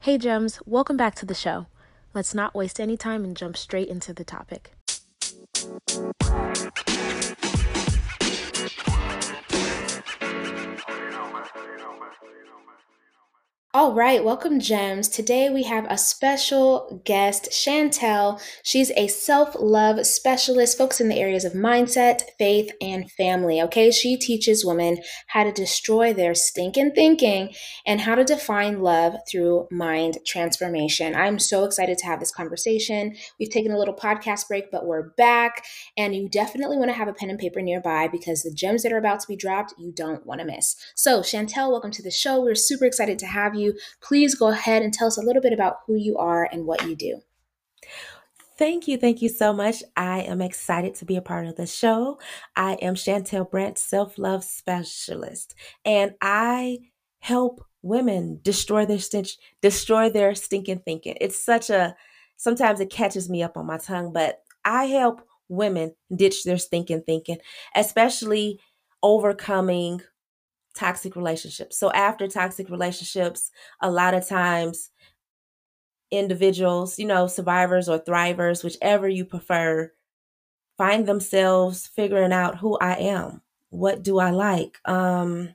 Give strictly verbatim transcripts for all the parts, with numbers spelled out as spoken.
Hey Gems, welcome back to the show. Let's not waste any time and jump straight into the topic. All right, welcome, Gems. Today we have a special guest, Chantel. She's a self love specialist focused in the areas of mindset, faith, and family. Okay, she teaches women how to destroy their stinking thinking and how to define love through mind transformation. I'm so excited to have this conversation. We've taken a little podcast break, but we're back, and you definitely want to have a pen and paper nearby because the gems that are about to be dropped, you don't want to miss. So, Chantel, welcome to the show. We're super excited to have you. Please go ahead and tell us a little bit about who you are and what you do. Thank you. Thank you so much. I am excited to be a part of the show. I am Chantel Brandt, self-love specialist, and I help women destroy their stench, destroy their stinking thinking. It's such a, sometimes it catches me up on my tongue, but I help women ditch their stinking thinking, especially overcoming toxic relationships. So after toxic relationships, a lot of times individuals, you know, survivors or thrivers, whichever you prefer, find themselves figuring out who I am. What do I like? Um,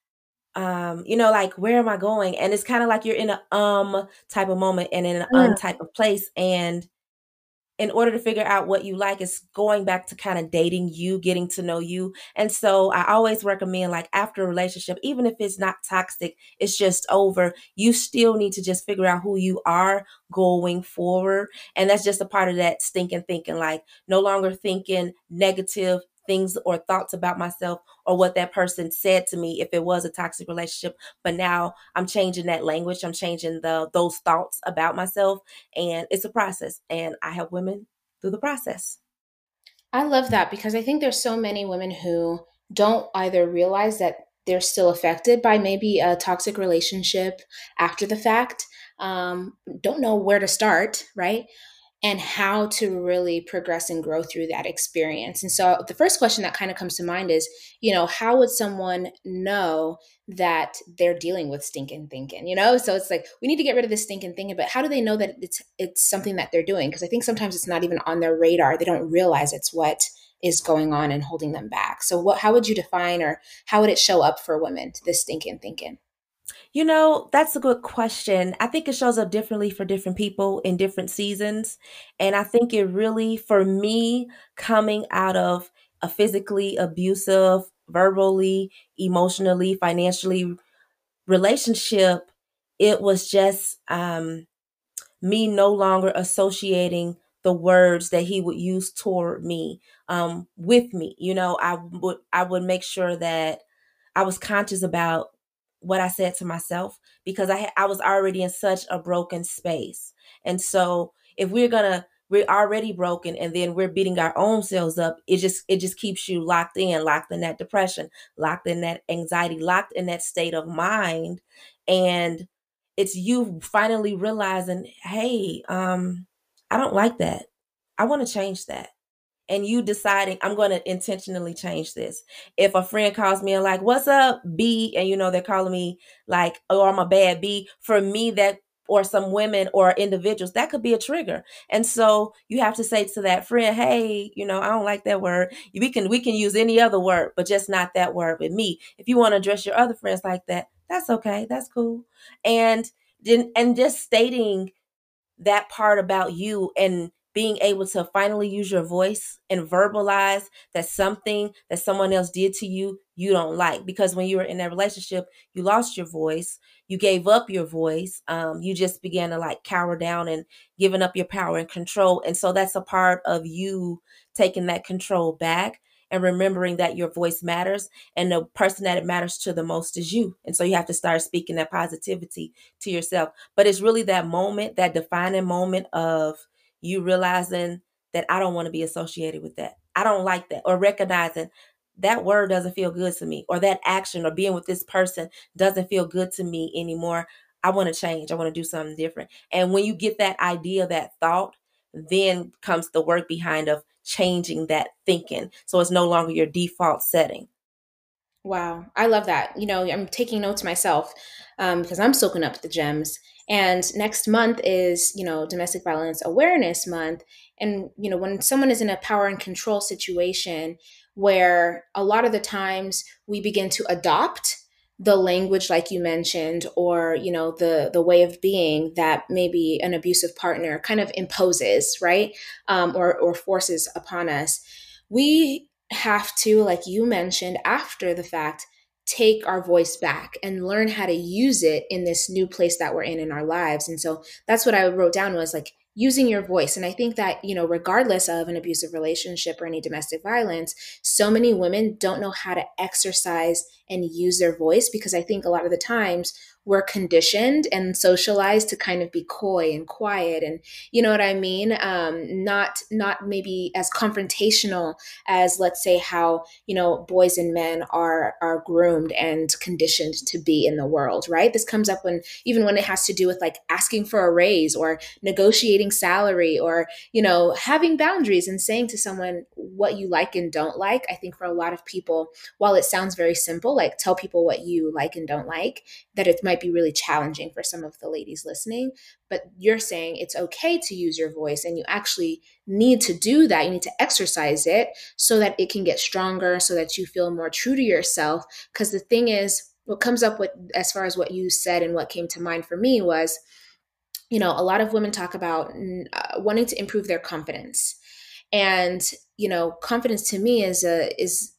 um, you know, like where am I going? And it's kind of like you're in a um type of moment and in an un type of place. And in order to figure out what you like, is going back to kind of dating you, getting to know you. And so I always recommend, like, after a relationship, even if it's not toxic, it's just over, you still need to just figure out who you are going forward. And that's just a part of that stinking thinking, like no longer thinking negative things or thoughts about myself or what that person said to me if it was a toxic relationship. But now I'm changing that language. I'm changing the those thoughts about myself, and it's a process, and I help women through the process. I love that because I think there's so many women who don't either realize that they're still affected by maybe a toxic relationship after the fact, um, don't know where to start, right? And how to really progress and grow through that experience. And so the first question that kind of comes to mind is, you know, how would someone know that they're dealing with stinking thinking, you know? So it's like we need to get rid of this stinking thinking, but how do they know that it's it's something that they're doing? Because I think sometimes it's not even on their radar. They don't realize it's what is going on and holding them back. So what how would you define, or how would it show up for women, this stinking thinking? You know, that's a good question. I think it shows up differently for different people in different seasons. And I think it really, for me, coming out of a physically abusive, verbally, emotionally, financially relationship, it was just um, me no longer associating the words that he would use toward me um, with me. You know, I would I would make sure that I was conscious about what I said to myself, because I I was already in such a broken space. And so if we're gonna we're already broken and then we're beating our own selves up, it just it just keeps you locked in, locked in that depression, locked in that anxiety, locked in that state of mind. And it's you finally realizing, hey, um, I don't like that. I want to change that. And you deciding, I'm going to intentionally change this. If a friend calls me and like, what's up, B? And you know, they're calling me like, oh, I'm a bad B. For me, that, or some women or individuals, that could be a trigger. And so you have to say to that friend, hey, you know, I don't like that word. We can, we can use any other word, but just not that word with me. If you want to address your other friends like that, that's okay. That's cool. And then, and just stating that part about you and being able to finally use your voice and verbalize that something that someone else did to you, you don't like. Because when you were in that relationship, you lost your voice, you gave up your voice, um, you just began to like cower down and giving up your power and control. And so that's a part of you taking that control back and remembering that your voice matters, and the person that it matters to the most is you. And so you have to start speaking that positivity to yourself. But it's really that moment, that defining moment of you realizing that I don't want to be associated with that. I don't like that. Or recognizing that word doesn't feel good to me, or that action or being with this person doesn't feel good to me anymore. I want to change. I want to do something different. And when you get that idea, that thought, then comes the work behind of changing that thinking. So it's no longer your default setting. Wow, I love that. You know, I'm taking notes myself, um, because I'm soaking up the gems. And next month is, you know, Domestic Violence Awareness Month. And, you know, when someone is in a power and control situation where a lot of the times we begin to adopt the language like you mentioned, or you know the the way of being that maybe an abusive partner kind of imposes, right? Um, or or forces upon us, we have to, like you mentioned, after the fact, take our voice back and learn how to use it in this new place that we're in in our lives. And so that's what I wrote down, was like using your voice. And I think that, you know, regardless of an abusive relationship or any domestic violence, so many women don't know how to exercise and use their voice, because I think a lot of the times we're conditioned and socialized to kind of be coy and quiet, and you know what I mean, um, not not maybe as confrontational as, let's say, how, you know, boys and men are are groomed and conditioned to be in the world, right? This comes up when, even when it has to do with like asking for a raise or negotiating salary, or you know, having boundaries and saying to someone what you like and don't like. I think for a lot of people, while it sounds very simple, like tell people what you like and don't like, that it might be really challenging for some of the ladies listening. But you're saying it's okay to use your voice, and you actually need to do that. You need to exercise it so that it can get stronger, so that you feel more true to yourself. Because the thing is, what comes up with, as far as what you said and what came to mind for me was, you know, a lot of women talk about uh, wanting to improve their confidence. And, you know, confidence to me is a is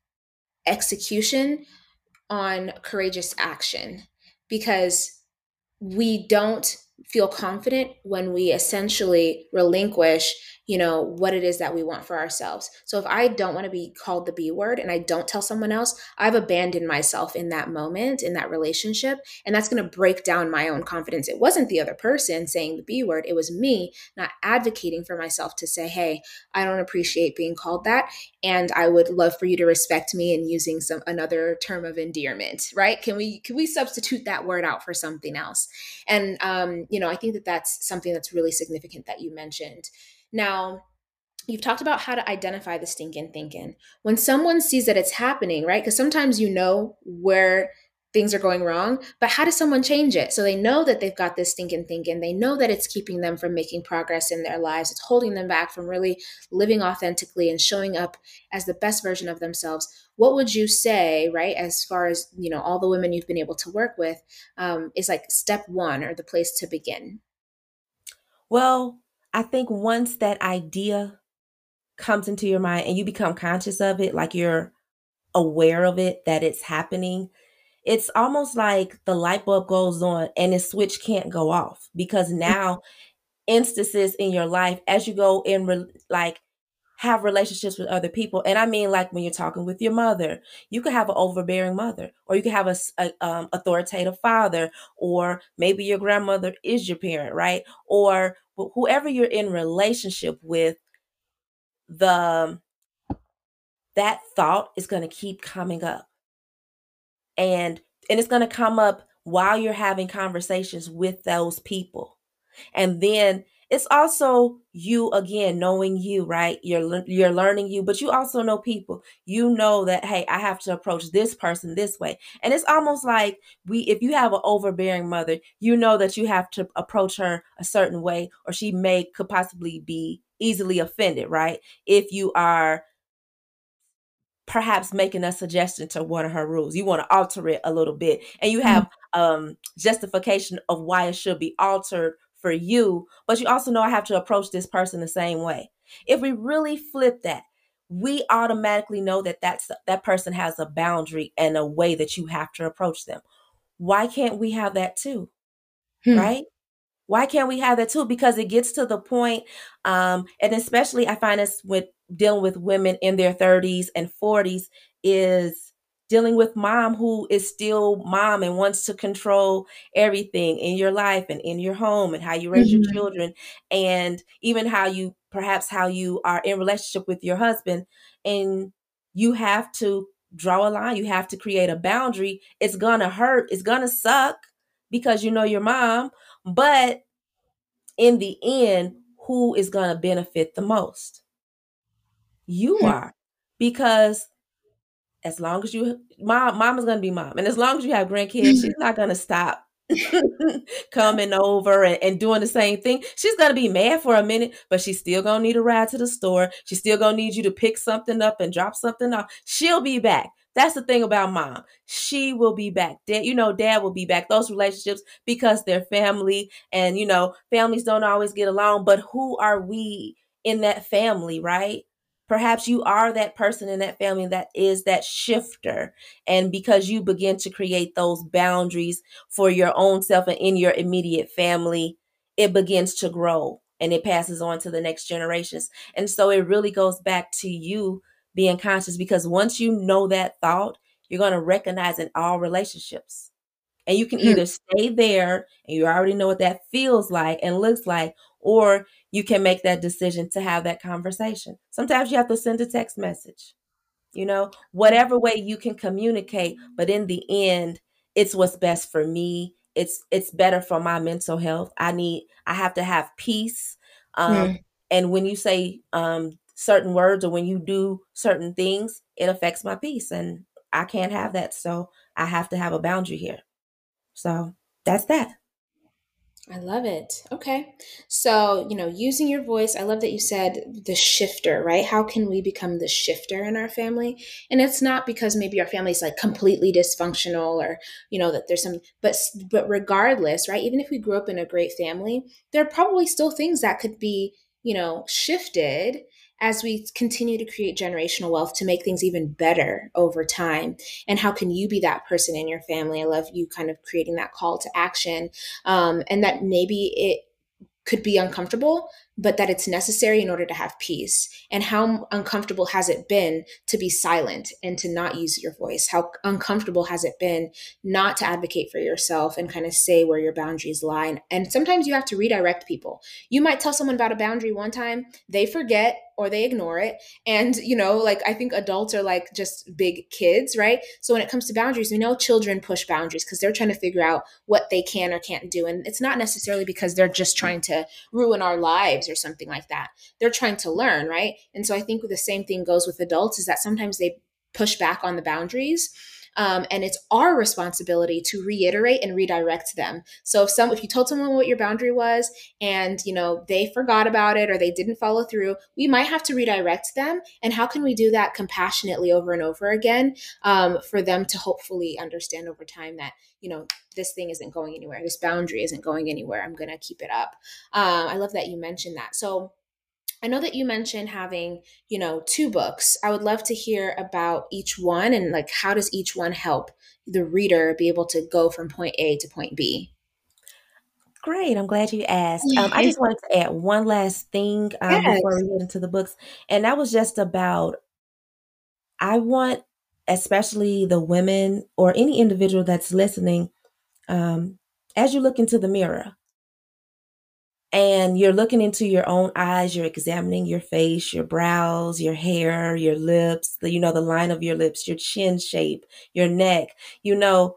execution on courageous action, because we don't feel confident when we essentially relinquish, you know, what it is that we want for ourselves. So if I don't want to be called the B word and I don't tell someone else, I've abandoned myself in that moment, in that relationship, and that's going to break down my own confidence. It wasn't the other person saying the B word, it was me not advocating for myself to say, hey, I don't appreciate being called that, and I would love for you to respect me, and using some another term of endearment, right? Can we can we substitute that word out for something else? And um, you know, I think that that's something that's really significant that you mentioned. Now, you've talked about how to identify the stinking thinking. When someone sees that it's happening, right? Because sometimes you know where things are going wrong, but how does someone change it? So they know that they've got this stinking thinking. They know that it's keeping them from making progress in their lives. It's holding them back from really living authentically and showing up as the best version of themselves. What would you say, right, as far as, you know, all the women you've been able to work with, um, is like step one or the place to begin? Well, I think once that idea comes into your mind and you become conscious of it, like you're aware of it, that it's happening, it's almost like the light bulb goes on and the switch can't go off, because now instances in your life as you go in re- like have relationships with other people, and I mean like when you're talking with your mother, you could have an overbearing mother, or you could have a, s- a, um, authoritative father, or maybe your grandmother is your parent, right? Or wh- whoever you're in relationship with, the that thought is going to keep coming up, and and it's going to come up while you're having conversations with those people. And then it's also you again knowing you, right? You're you're learning you, but you also know people. You know that, hey, I have to approach this person this way. And it's almost like, we if you have an overbearing mother, you know that you have to approach her a certain way, or she may could possibly be easily offended, right? If you are perhaps making a suggestion to one of her rules, you want to alter it a little bit, and you Mhm. have um justification of why it should be altered for you, but you also know, I have to approach this person the same way. If we really flip that, we automatically know that that's that person has a boundary and a way that you have to approach them. Why can't we have that too? Hmm. Right? Why can't we have that too? Because it gets to the point, um, and especially I find this with dealing with women in their thirties and forties, is dealing with mom who is still mom and wants to control everything in your life and in your home and how you raise your Mhm. children, and even how you perhaps how you are in relationship with your husband. And you have to draw a line. You have to create a boundary. It's gonna hurt. It's gonna suck because you know your mom, but in the end, who is going to benefit the most? You Hmm. are. Because as long as you, mom, mom is going to be mom. And as long as you have grandkids, she's not going to stop. coming over and, and doing the same thing. She's gonna be mad for a minute, but she's still gonna need a ride to the store. She's still gonna need you to pick something up and drop something off. She'll be back. That's the thing about mom. She will be back. Dad, you know, dad will be back. Those relationships, because they're family, and you know, families don't always get along, but who are we in that family, right? Perhaps you are that person in that family that is that shifter. And because you begin to create those boundaries for your own self and in your immediate family, it begins to grow and it passes on to the next generations. And so it really goes back to you being conscious, because once you know that thought, you're going to recognize in all relationships. And you can Hmm. either stay there and you already know what that feels like and looks like, or you can make that decision to have that conversation. Sometimes you have to send a text message, you know, whatever way you can communicate, but in the end, it's what's best for me. It's it's better for my mental health. I need I have to have peace. Um, Hmm. and when you say um, certain words or when you do certain things, it affects my peace, and I can't have that. So I have to have a boundary here. So that's that. I love it. Okay. So, you know, using your voice, I love that you said the shifter, right? How can we become the shifter in our family? And it's not because maybe our family's like completely dysfunctional, or, you know, that there's some, but, but regardless, right? Even if we grew up in a great family, there are probably still things that could be, you know, shifted as we continue to create generational wealth to make things even better over time. And how can you be that person in your family? I love you kind of creating that call to action, um, and that maybe it could be uncomfortable, but that it's necessary in order to have peace. And how uncomfortable has it been to be silent and to not use your voice? How uncomfortable has it been not to advocate for yourself and kind of say where your boundaries lie? And sometimes you have to redirect people. You might tell someone about a boundary one time, they forget or they ignore it. And, you know, like I think adults are like just big kids, right? So when it comes to boundaries, we know children push boundaries because they're trying to figure out what they can or can't do. And it's not necessarily because they're just trying to ruin our lives or something like that. They're trying to learn, right? And so I think the same thing goes with adults, is that sometimes they push back on the boundaries. Um, and it's our responsibility to reiterate and redirect them. So if some, if you told someone what your boundary was and you know they forgot about it or they didn't follow through, we might have to redirect them. And how can we do that compassionately over and over again, um, for them to hopefully understand over time that you know this thing isn't going anywhere, this boundary isn't going anywhere, I'm going to keep it up. Um, I love that you mentioned that. So I know that you mentioned having, you know, two books. I would love to hear about each one and like how does each one help the reader be able to go from point A to point B? Great. I'm glad you asked. Um, I just wanted to add one last thing um, before Yes. we get into the books. And that was just about, I want, especially the women or any individual that's listening, um, as you look into the mirror and you're looking into your own eyes, you're examining your face, your brows, your hair, your lips, the, you know, the line of your lips, your chin shape, your neck, you know,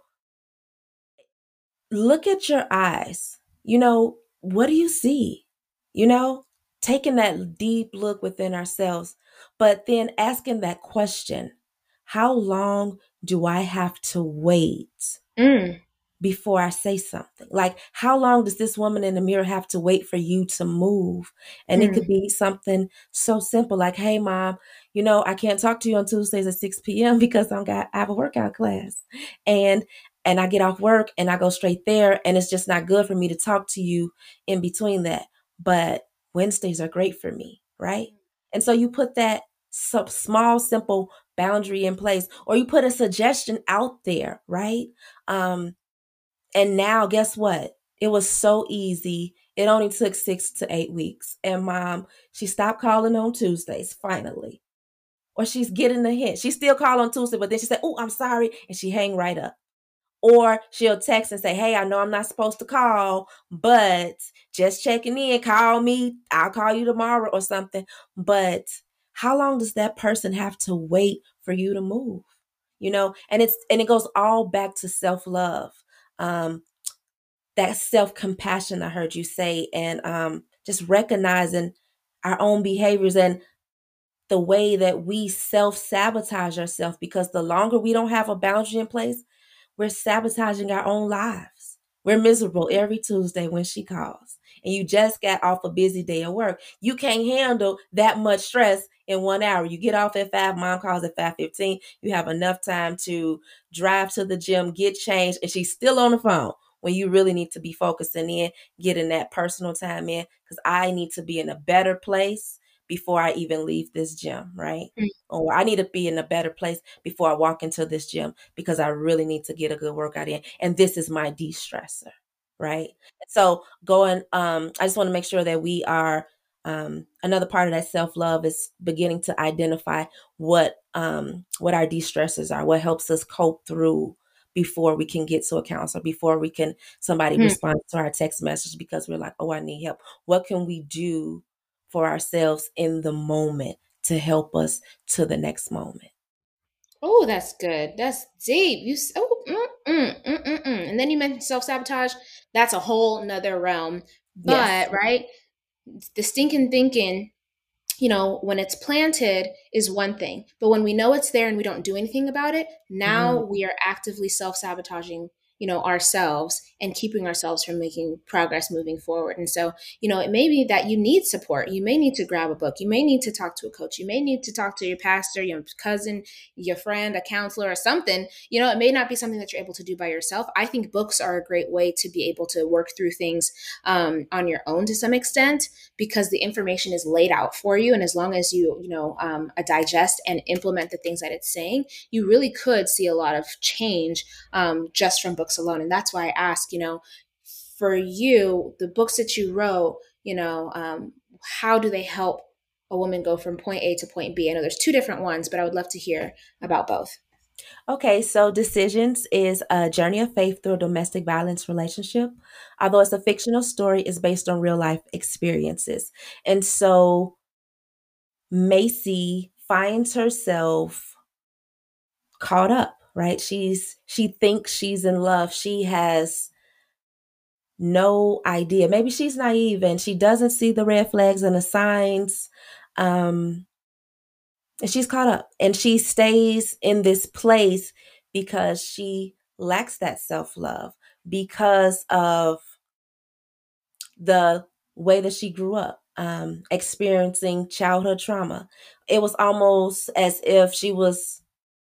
look at your eyes. You know, what do you see? You know, taking that deep look within ourselves, but then asking that question, how long do I have to wait Mm, before I say something? Like, how long does this woman in the mirror have to wait for you to move? And it could mm, be something so simple like, hey, mom, you know, I can't talk to you on Tuesdays at six p.m. because I'm got, I have a workout class. And and I get off work and I go straight there. And it's just not good for me to talk to you in between that. But Wednesdays are great for me, right? And so you put that so small, simple boundary in place, or you put a suggestion out there, right? Um, and now, guess what? It was so easy. It only took six to eight weeks. And mom, she stopped calling on Tuesdays finally. Or she's getting the hint. She still call on Tuesday, but then she said, oh, I'm sorry. And she hang right up. Or she'll text and say, hey, I know I'm not supposed to call, but just checking in. Call me. I'll call you tomorrow or something. But how long does that person have to wait for you to move? You know, and it's and it goes all back to self-love. Um, that self-compassion I heard you say, and um, just recognizing our own behaviors and the way that we self-sabotage ourselves, because the longer we don't have a boundary in place, we're sabotaging our own lives. We're miserable every Tuesday when she calls, and you just got off a busy day of work. You can't handle that much stress in one hour. You get off at five, mom calls at five fifteen. You have enough time to drive to the gym, get changed, and she's still on the phone when you really need to be focusing in, getting that personal time in, because I need to be in a better place before I even leave this gym, right? Mm. Or I need to be in a better place before I walk into this gym because I really need to get a good workout in. And this is my de-stressor, right? So going, um, I just want to make sure that we are, um, another part of that self-love is beginning to identify what, um, what our de-stressors are, what helps us cope through before we can get to a counselor, before we can, somebody Hmm. responds to our text message because we're like, oh, I need help. What can we do for ourselves in the moment to help us to the next moment? Oh, that's good. That's deep. You s- oh, mm, mm, mm, mm, mm. And then you mentioned self sabotage. That's a whole nother realm. Yes. But right, the stinking thinking, you know, when it's planted is one thing, but when we know it's there and we don't do anything about it, now Mhm. we are actively self-sabotaging, you know, ourselves and keeping ourselves from making progress moving forward. And so, you know, it may be that you need support. You may need to grab a book. You may need to talk to a coach. You may need to talk to your pastor, your cousin, your friend, a counselor, or something. You know, it may not be something that you're able to do by yourself. I think books are a great way to be able to work through things um, on your own to some extent, because the information is laid out for you, and as long as you you know um, digest and implement the things that it's saying, you really could see a lot of change um, just from books alone. And that's why I ask, you know for you, the books that you wrote, you know um, how do they help a woman go from point A to point B? I know there's two different ones, but I would love to hear about both. Okay, so Decisions is a journey of faith through a domestic violence relationship. Although it's a fictional story, it's based on real life experiences. And so Macy finds herself caught up, right? She's she thinks she's in love. She has no idea. Maybe she's naive and she doesn't see the red flags and the signs. Um, and she's caught up and she stays in this place because she lacks that self love because of the way that she grew up, um, experiencing childhood trauma. It was almost as if she was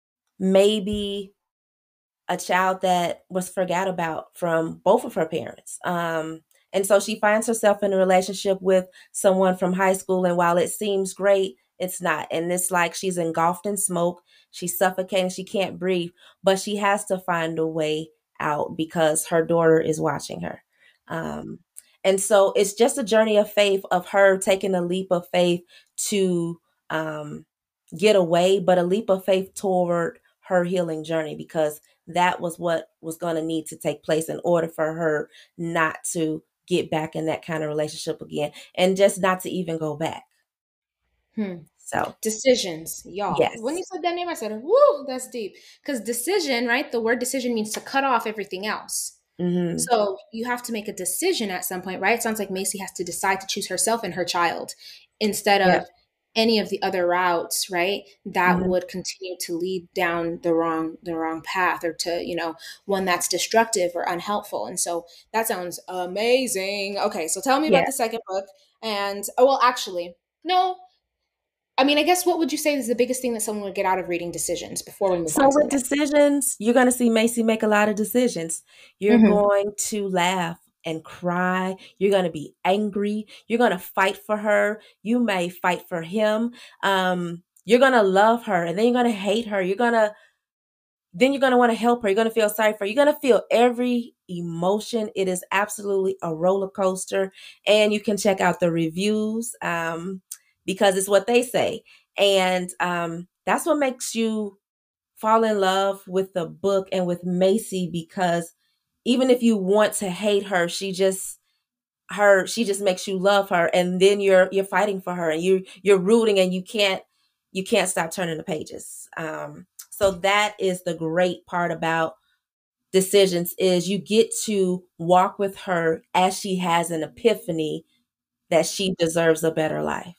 maybe a child that was forgot about from both of her parents. Um, and so she finds herself in a relationship with someone from high school. And while it seems great, it's not. And it's like she's engulfed in smoke. She's suffocating. She can't breathe, but she has to find a way out because her daughter is watching her. Um, and so it's just a journey of faith of her taking a leap of faith to um, get away, but a leap of faith toward her healing journey because that was what was going to need to take place in order for her not to get back in that kind of relationship again and just not to even go back. Hmm. So, Decisions, y'all. When yes. you said that name, I said, "Woo, that's deep." Because decision, right? The word decision means to cut off everything else. Mhm. So you have to make a decision at some point, right? It sounds like Macy has to decide to choose herself and her child instead Yep. of any of the other routes, right? That Mhm. would continue to lead down the wrong the wrong path, or to, you know, one that's destructive or unhelpful. And so that sounds amazing. Okay, so tell me Yeah. about the second book. And oh well, actually, no. I mean, I guess what would you say is the biggest thing that someone would get out of reading Decisions before we move So on to the with next? decisions, you're going to see Macy make a lot of decisions. You're Mm-hmm. going to laugh and cry. You're going to be angry. You're going to fight for her. You may fight for him. Um, you're going to love her and then you're going to hate her. You're going to then you're going to want to help her. You're going to feel sorry for her. You're going to feel every emotion. It is absolutely a roller coaster. And you can check out the reviews um, because it's what they say. And um, that's what makes you fall in love with the book and with Macy because even if you want to hate her, she just her she just makes you love her and then you're you're fighting for her and you you're rooting and you can't you can't stop turning the pages. Um so that is the great part about decisions is you get to walk with her as she has an epiphany that she deserves a better life.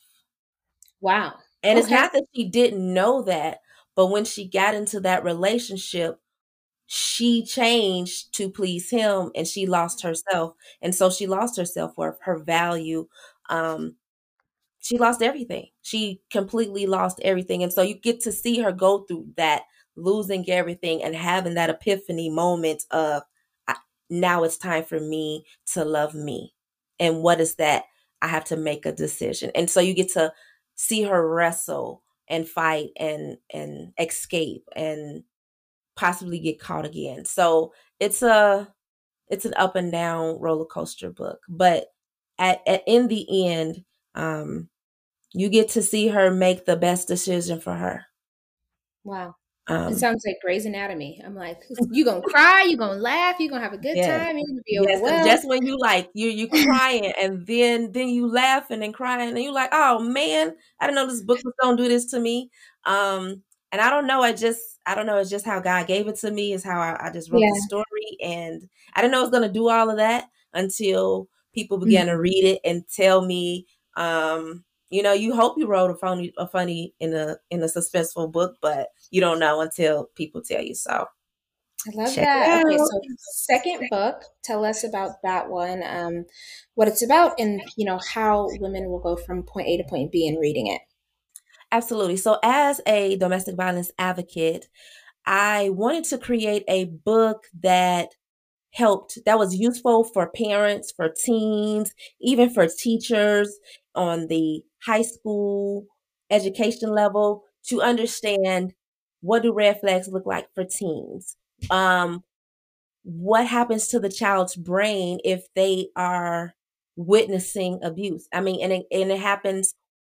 Wow. And it's Okay. not that she didn't know that, but when she got into that relationship, she changed to please him and she lost herself. And so she lost her self-worth, her value. Um, she lost everything. She completely lost everything. And so you get to see her go through that, losing everything and having that epiphany moment of, now it's time for me to love me. And what is that? I have to make a decision. And so you get to see her wrestle and fight and and escape and possibly get caught again. So it's a it's an up and down roller coaster book. But at, at in the end, um, you get to see her make the best decision for her. Wow. It Um, sounds like Grey's Anatomy. I'm like, you gonna cry, you gonna laugh, you gonna have a good yes. time, you're gonna be Yes, and overwhelmed. just when you like you you crying and then then you laughing and crying and you like, oh man, I didn't know this book was gonna do this to me. Um, and I don't know, I just I don't know, it's just how God gave it to me, is how I, I just wrote the Yeah. story, and I didn't know it was gonna do all of that until people began to Mhm. read it and tell me, um, you know, you hope you wrote a funny a funny in a in a suspenseful book, but you don't know until people tell you. So I love check it that. Okay, out. so second book, tell us about that one. Um, what it's about, and you know how women will go from point A to point B in reading it. Absolutely. So, as a domestic violence advocate, I wanted to create a book that helped, that was useful for parents, for teens, even for teachers on the high school education level to understand, what do red flags look like for teens? Um, what happens to the child's brain if they are witnessing abuse? I mean, and it, and it happens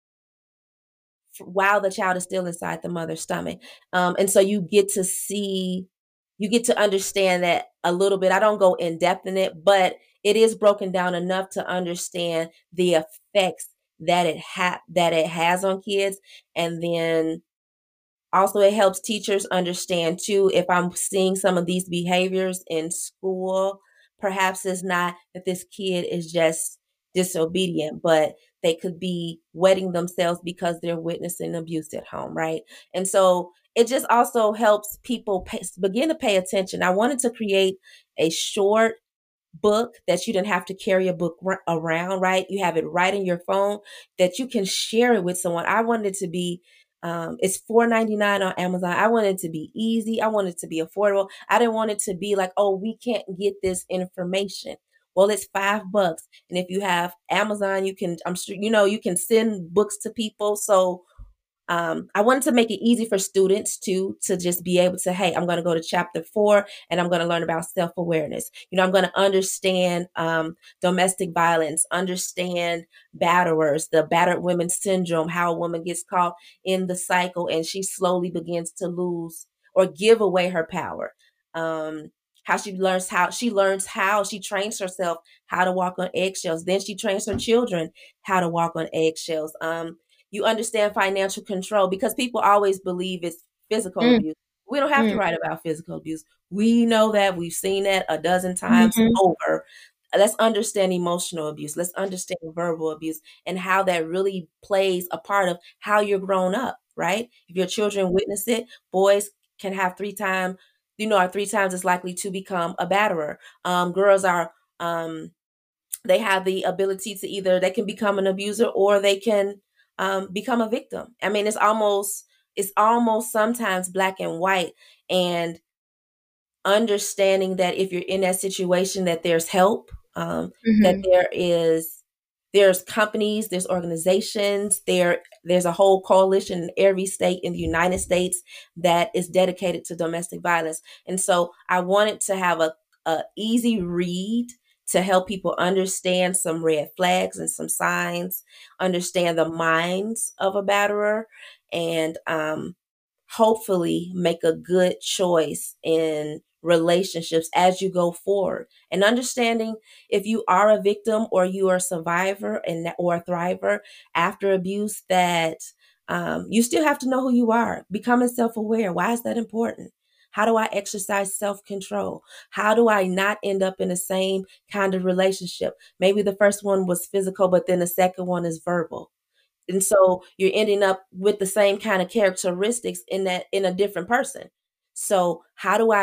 while the child is still inside the mother's stomach. Um, and so you get to see, you get to understand that a little bit. I don't go in depth in it, but it is broken down enough to understand the effects that it ha- that it has on kids. And then also, it helps teachers understand too, if I'm seeing some of these behaviors in school, perhaps it's not that this kid is just disobedient, but they could be wetting themselves because they're witnessing abuse at home, right? And so it just also helps people pay, begin to pay attention. I wanted to create a short book that you didn't have to carry a book r- around, right? You have it right in your phone that you can share it with someone. I wanted it to be, um, it's four ninety-nine on Amazon. I wanted it to be easy. I wanted it to be affordable. I didn't want it to be like, oh, we can't get this information. Well, it's five bucks. And if you have Amazon, you can, I'm sure, you know, you can send books to people. So um, I wanted to make it easy for students to to just be able to, hey, I'm going to go to chapter four and I'm going to learn about self awareness. You know, I'm going to understand um, domestic violence, understand batterers, the battered women syndrome, how a woman gets caught in the cycle and she slowly begins to lose or give away her power. Um, how she learns how she learns how she trains herself how to walk on eggshells. Then she trains her children how to walk on eggshells. Um, you understand financial control, because people always believe it's physical Mm, abuse. We don't have to mm, write about physical abuse. We know that, we've seen that a dozen times mhm, over. Let's understand emotional abuse. Let's understand verbal abuse and how that really plays a part of how you're grown up, right? If your children witness it, boys can have three times, you know, are three times as likely to become a batterer. Um, girls are, um, they have the ability to either they can become an abuser or they can um, become a victim. I mean, it's almost it's almost sometimes black and white, and understanding that if you're in that situation, that there's help, um, that mhm. there is there's companies, there's organizations, there there's a whole coalition in every state in the United States that is dedicated to domestic violence. And so I wanted to have a, a easy read to help people understand some red flags and some signs, understand the minds of a batterer, and um, hopefully make a good choice in relationships as you go forward, and understanding if you are a victim or you are a survivor and or a thriver after abuse, that um, you still have to know who you are. Becoming self-aware, why is that important? How do I exercise self-control? How do I not end up in the same kind of relationship? Maybe the first one was physical, but then the second one is verbal, and so you're ending up with the same kind of characteristics in that in a different person. So how do I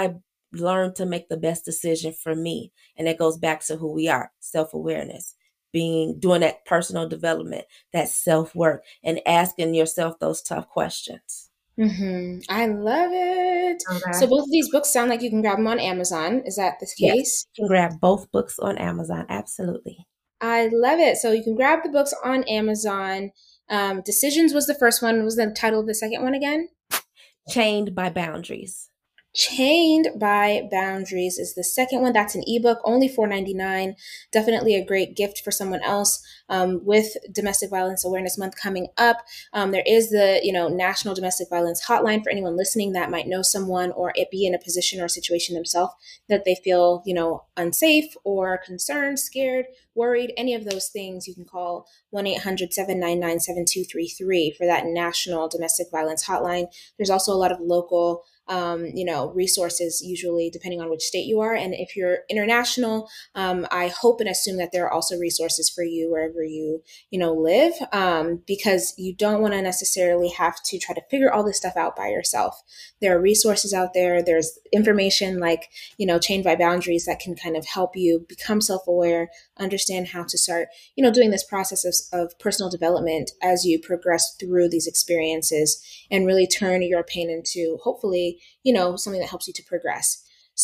learn to make the best decision for me. And that goes back to who we are, self-awareness, being doing that personal development, that self-work, and asking yourself those tough questions. Hmm. I love it. So Okay. both of these books sound like you can grab them on Amazon. Is that the Yes, case? you can grab both books on Amazon. Absolutely. I love it. So you can grab the books on Amazon. Um, Decisions was the first one. What was the title of the second one again? Chained by Boundaries. Chained by Boundaries is the second one. That's an ebook, only four ninety-nine. Definitely a great gift for someone else. Um, with Domestic Violence Awareness Month coming up, um, there is the you know National Domestic Violence Hotline for anyone listening that might know someone or it be in a position or situation themselves that they feel you know unsafe or concerned, scared, worried. Any of those things, you can call one eight hundred seven nine nine seven two three three for that National Domestic Violence Hotline. There's also a lot of local um, you know, resources, usually depending on which state you are. And if you're international, um, I hope and assume that there are also resources for you wherever you, you know, live, um, because you don't want to necessarily have to try to figure all this stuff out by yourself. There are resources out there. There's information like, you know, Chained by Boundaries that can kind of help you become self-aware, understand how to start, you know, doing this process of, of personal development as you progress through these experiences and really turn your pain into hopefully, you know, something that helps you to progress.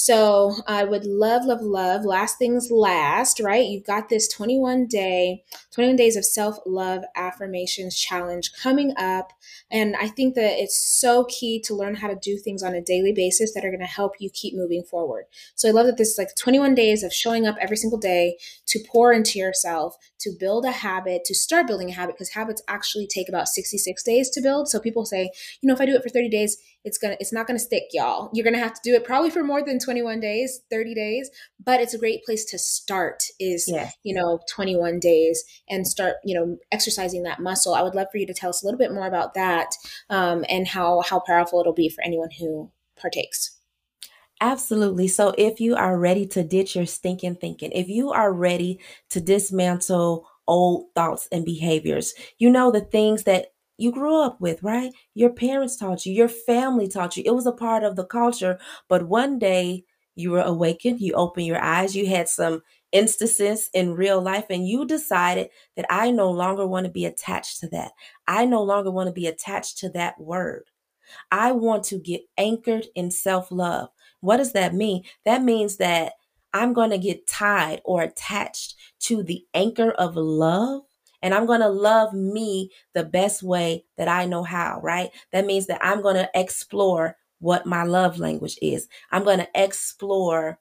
So I would love, love, love. Last things last, right? You've got this twenty-one day, twenty-one days of self love affirmations challenge coming up. And I think that it's so key to learn how to do things on a daily basis that are going to help you keep moving forward. So I love that this is like twenty-one days of showing up every single day to pour into yourself, to build a habit, to start building a habit, because habits actually take about sixty-six days to build. So people say, you know, if I do it for thirty days, it's gonna it's not gonna stick, y'all. You're gonna have to do it probably for more than twenty-one days, thirty days, but it's a great place to start is, Yes. you know, twenty-one days and start, you know, exercising that muscle. I would love for you to tell us a little bit more about that, um, and how how powerful it'll be for anyone who partakes. Absolutely. So if you are ready to ditch your stinking thinking, if you are ready to dismantle old thoughts and behaviors, you know, the things that you grew up with, right? Your parents taught you, your family taught you. It was a part of the culture. But one day you were awakened, you opened your eyes, you had some instances in real life, and you decided that I no longer want to be attached to that. I no longer want to be attached to that word. I want to get anchored in self love. What does that mean? That means that I'm going to get tied or attached to the anchor of love. And I'm going to love me the best way that I know how, right? That means that I'm going to explore what my love language is. I'm going to explore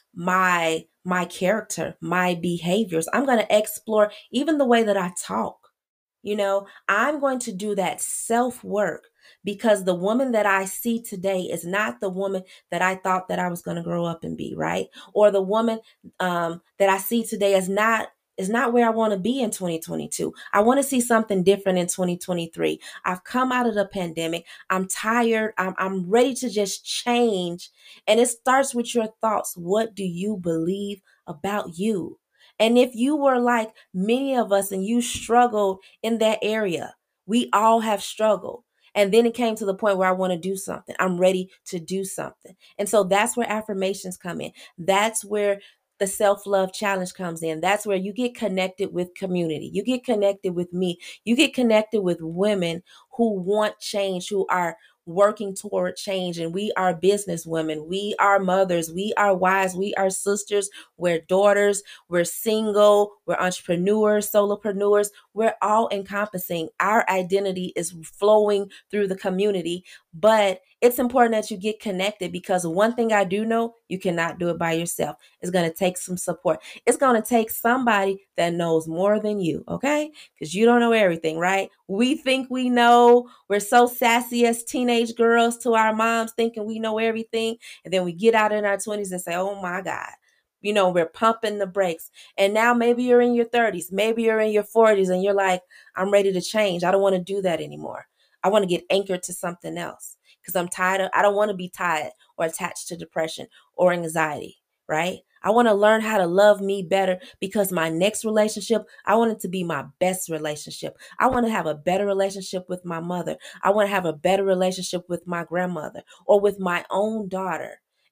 my my character, my behaviors. I'm going to explore even the way that I talk. You know, I'm going to do that self work because the woman that I see today is not the woman that I thought that I was going to grow up and be, right? Or the woman um, that I see today is not is not where I want to be in twenty twenty-two. I want to see something different in twenty twenty-three. I've come out of the pandemic. I'm tired. I'm I'm ready to just change. And it starts with your thoughts. What do you believe about you? And if you were like many of us and you struggled in that area, we all have struggled. And then it came to the point where I want to do something. I'm ready to do something. And so that's where affirmations come in. That's where the self love challenge comes in. That's where you get connected with community. You get connected with me. You get connected with women who want change, who are working toward change. And we are business women. We are mothers. We are wives. We are sisters. We're daughters. We're single. We're entrepreneurs, solopreneurs. We're all encompassing. Our identity is flowing through the community. But it's important that you get connected because one thing I do know, you cannot do it by yourself. It's going to take some support. It's going to take somebody that knows more than you, okay? Because you don't know everything, right? We think we know. We're so sassy as teenage girls to our moms thinking we know everything. And then we get out in our twenties and say, oh my God. You know, we're pumping the brakes. And now maybe you're in your thirties, maybe you're in your forties, and you're like, I'm ready to change. I don't want to do that anymore. I want to get anchored to something else because I'm tired of, I don't want to be tired or attached to depression or anxiety, right? I want to learn how to love me better because my next relationship, I want it to be my best relationship. I want to have a better relationship with my mother. I want to have a better relationship with my grandmother or with my own daughter.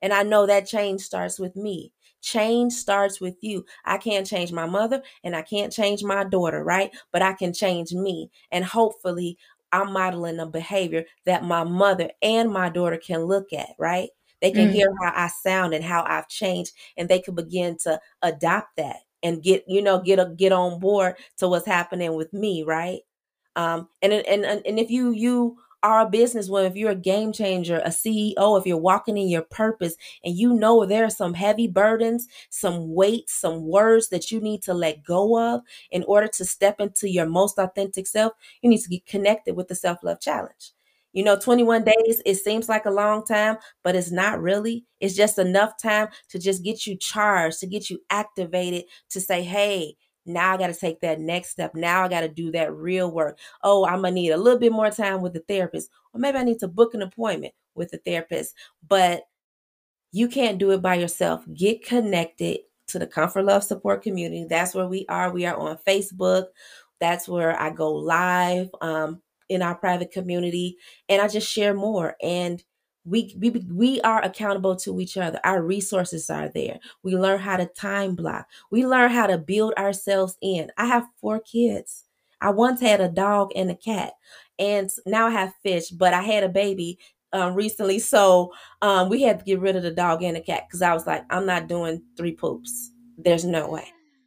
And I know that change starts with me. Change starts with you. I can't change my mother and I can't change my daughter, right? But I can change me. And hopefully, I'm modeling a behavior that my mother and my daughter can look at, right? They can Mm, hear how I sound and how I've changed, and they can begin to adopt that and get, you know, get a, get on board to what's happening with me, right? Um, and and and and if you you are a businesswoman, if you're a game changer, a C E O, if you're walking in your purpose, and you know there are some heavy burdens, some weight, some words that you need to let go of in order to step into your most authentic self, you need to get connected with the self love challenge. You know, twenty-one days, it seems like a long time, but it's not really. It's just enough time to just get you charged, to get you activated, to say, hey, now I got to take that next step. Now I got to do that real work. Oh, I'm going to need a little bit more time with the therapist. Or maybe I need to book an appointment with the therapist. But you can't do it by yourself. Get connected to the Comfort Love Support Community. That's where we are. We are on Facebook. That's where I go live um, in our private community, and I just share more. And we, we we are accountable to each other. Our resources are there. We learn how to time block. We learn how to build ourselves in. I have four kids. I once had a dog and a cat, and now I have fish. But I had a baby um, recently, so um, we had to get rid of the dog and the cat because I was like, I'm not doing three poops. There's no way.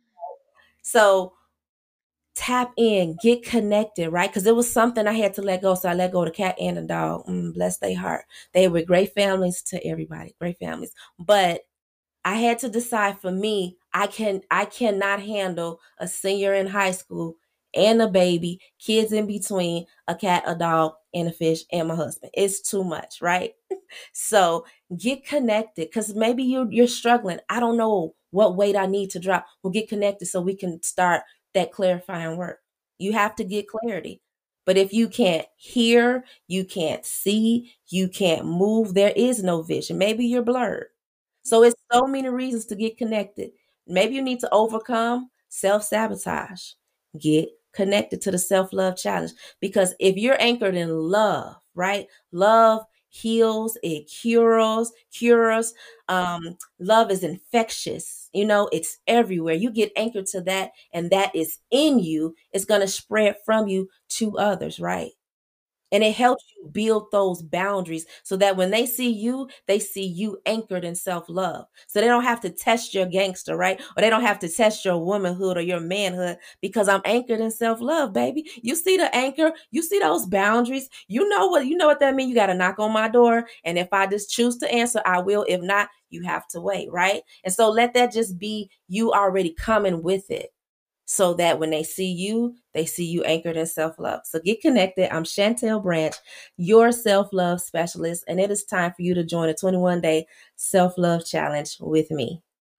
So tap in, get connected, right? Because it was something I had to let go. So I let go of the cat and the dog. Mm, bless their heart. They were great families to everybody, great families. But I had to decide for me, I can I cannot handle a senior in high school and a baby, kids in between, a cat, a dog, and a fish, and my husband. It's too much, right? So get connected because maybe you you're struggling. I don't know what weight I need to drop. Well, get connected so we can start that clarifying work. You have to get clarity. But if you can't hear, you can't see, you can't move, there is no vision. Maybe you're blurred. So it's so many reasons to get connected. Maybe you need to overcome self-sabotage. Get connected to the self-love challenge. Because if you're anchored in love, right? Love heals, it cures, cures. Um, love is infectious. You know, it's everywhere. You get anchored to that, and that is in you. It's going to spread from you to others, right? And it helps you build those boundaries so that when they see you, they see you anchored in self love. So they don't have to test your gangster, right? Or they don't have to test your womanhood or your manhood because I'm anchored in self love, baby. You see the anchor, you see those boundaries. You know what you know what that means. You got to knock on my door, and if I just choose to answer, I will. If not, you have to wait, right? And so let that just be you already coming with it so that when they see you, they see you anchored in self love. So get connected. I'm Chantel Branch, your self love specialist, and it is time for you to join a twenty-one day self love challenge with me.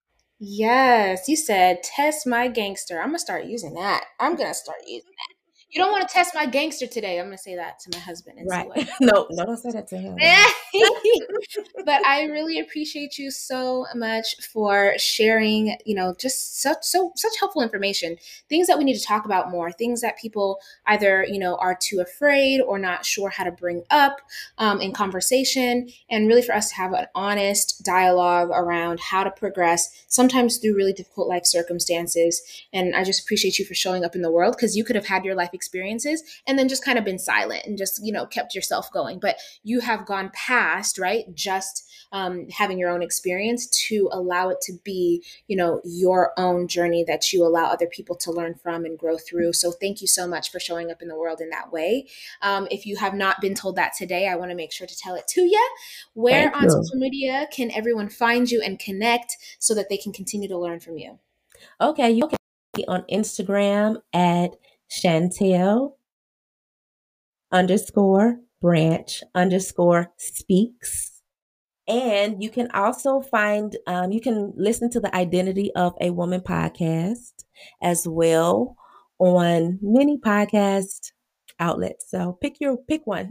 yes, you said test my gangster. I'm gonna start using that. I'm gonna start using. You don't want to test my gangster today. I'm gonna say that to my husband and see Right. what he no, no, don't say that to him now. says. But I really appreciate you so much for sharing, you know, just such so such helpful information, things that we need to talk about more, things that people either, you know, are too afraid or not sure how to bring up um, in conversation, and really for us to have an honest dialogue around how to progress, sometimes through really difficult life circumstances. And I just appreciate you for showing up in the world because you could have had your life experiences and then just kind of been silent and just, you know, kept yourself going. But you have gone past, right? Just um, having your own experience to allow it to be, you know, your own journey that you allow other people to learn from and grow through. So thank you so much for showing up in the world in that way. Um, if you have not been told that today, I want to make sure to tell it to you. Where Thank on you. social media can everyone find you and connect so that they can continue to learn from you? Okay, you can be on Instagram at Chantel underscore branch underscore speaks. And you can also find, um, you can listen to the Identity of a Woman podcast as well on many podcast outlets. So pick your pick one.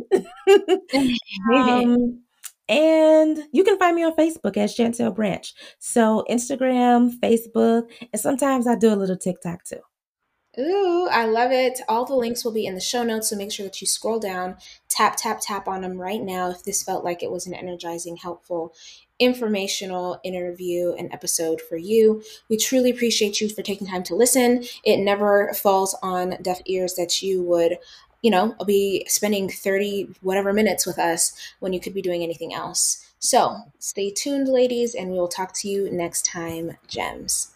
um, and you can find me on Facebook as Chantel Branch. So Instagram, Facebook, and sometimes I do a little TikTok too. Ooh, I love it. All the links will be in the show notes, so make sure that you scroll down, tap, tap, tap on them right now if this felt like it was an energizing, helpful, informational interview and episode for you. We truly appreciate you for taking time to listen. It never falls on deaf ears that you would, you know, be spending thirty whatever minutes with us when you could be doing anything else. So stay tuned, ladies, and we will talk to you next time, Gems.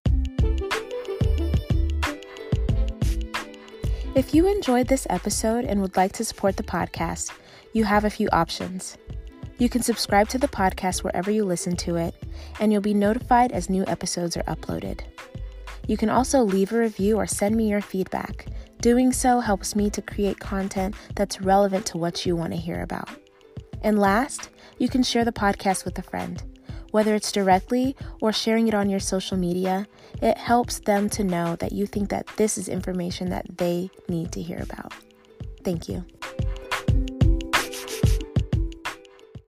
If you enjoyed this episode and would like to support the podcast, you have a few options. You can subscribe to the podcast wherever you listen to it, and you'll be notified as new episodes are uploaded. You can also leave a review or send me your feedback. Doing so helps me to create content that's relevant to what you want to hear about. And last, you can share the podcast with a friend. Whether it's directly or sharing it on your social media, it helps them to know that you think that this is information that they need to hear about. Thank you.